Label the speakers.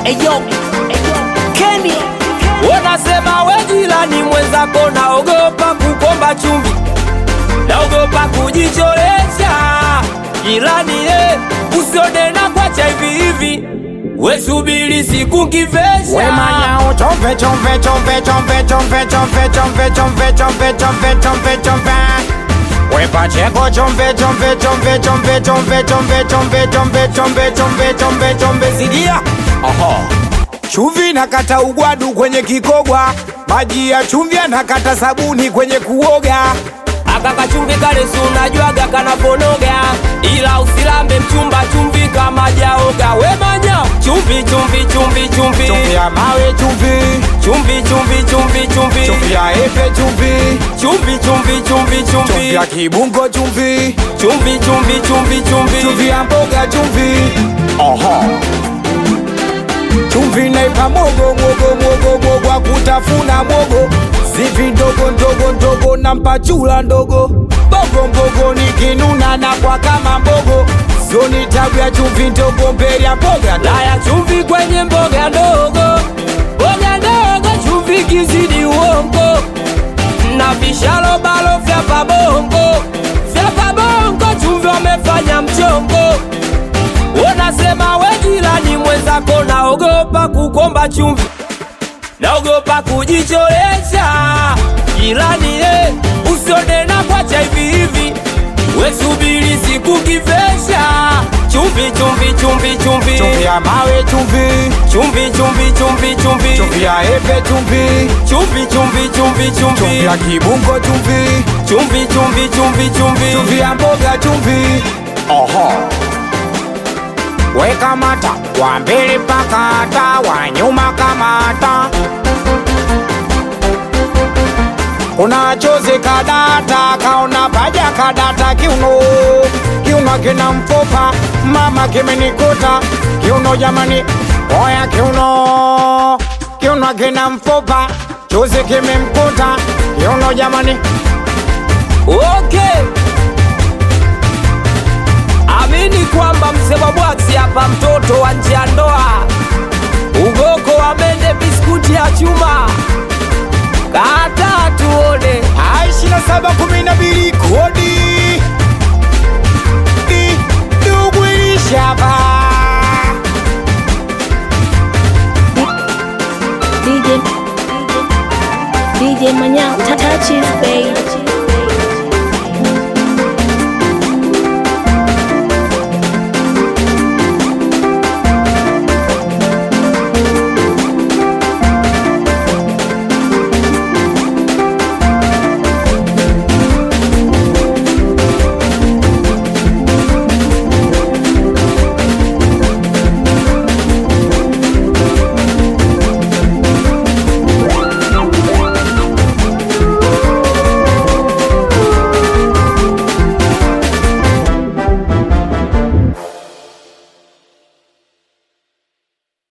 Speaker 1: Eyo Kenny,
Speaker 2: unasema we jirani mwenzako naogopa kukomba chumvi, naogopa kujicholesha. Jirani usione na kwacha hivi hivi, we subiri siku kivesha.
Speaker 3: We manyao chompe chompe chompe chompe chompe chompe chompe chompe chompe chompe chompe chompe. We Pacheco chompe chompe chompe chompe chompe chompe chompe chompe chompe chompe chompe chompe zidia. Aha. Chumvi nakata ugwadu kwenye kikogwa, maji ya chumvi nakata sabuni kwenye kuoga.
Speaker 2: Akaka chumvi kale si unajuaga kanaponoga, ila usilambe mchumba chumvi kama jaoga. We manyao chumvi chumvi chumvi chumvi,
Speaker 3: chumvi ya mawe chumvi,
Speaker 2: chumvi chumvi chumvi chumvi,
Speaker 3: chumvi ya epe chumvi,
Speaker 2: chumvi chumvi chumvi chumvi,
Speaker 3: chumvi ya kibungo chumvi,
Speaker 2: chumvi chumvi chumvi chumvi,
Speaker 3: chumvi ya mboga chumvi. Aha. Chumvi naipa mogo mogo mogo mogo wa kutafuna mogo, zivi ndogo ndogo ndogo na mpachula ndogo, bogo mbogo nikinuna na kwa kama mbogo, zoni tabu ya chumvi ndogo mbele ya mboga.
Speaker 2: Laya chumvi kwenye mboga ndogo, mboga ndogo chumvi kizidi uongo, na vishalo balo vya pabongo, vya pabongo chumvi wamefanya mchongo. Unasema we jirani mwenzako naogopa kukomba chumvi, naogopa kujicholesha. Jirani usione na kwacha hivi hivi, we subiri siku kivesha. Chumvi chumvi chumvi chumvi,
Speaker 3: chumvi ya mawe chumvi,
Speaker 2: chumvi chumvi chumvi chumvi,
Speaker 3: chumvi ya epe chumvi,
Speaker 2: chumvi chumvi chumvi chumvi,
Speaker 3: chumvi ya kibungo chumvi,
Speaker 2: chumvi chumvi chumvi chumvi,
Speaker 3: chumvi ya mboga chumvi. Aha. We kamata, wa mbele pakata, wa nyuma kamata. Kuna chozi kadata, kaona paja kadata kiuno, kiuno kina mfupa, mama kimenikuta, kiuno jamani, oya kiuno, kiuno kina mfupa, chozi kimemkuta, kiuno jamani.
Speaker 2: Okay, amini kwamba mzee wa bwaksi hapa, mtoto wa nje ya ndoa, ugoko wa mende, biskuti ya chuma, kata tuone.
Speaker 3: 2712 kodi ndugu ilishaba.
Speaker 1: DJ Manyao, touches babe.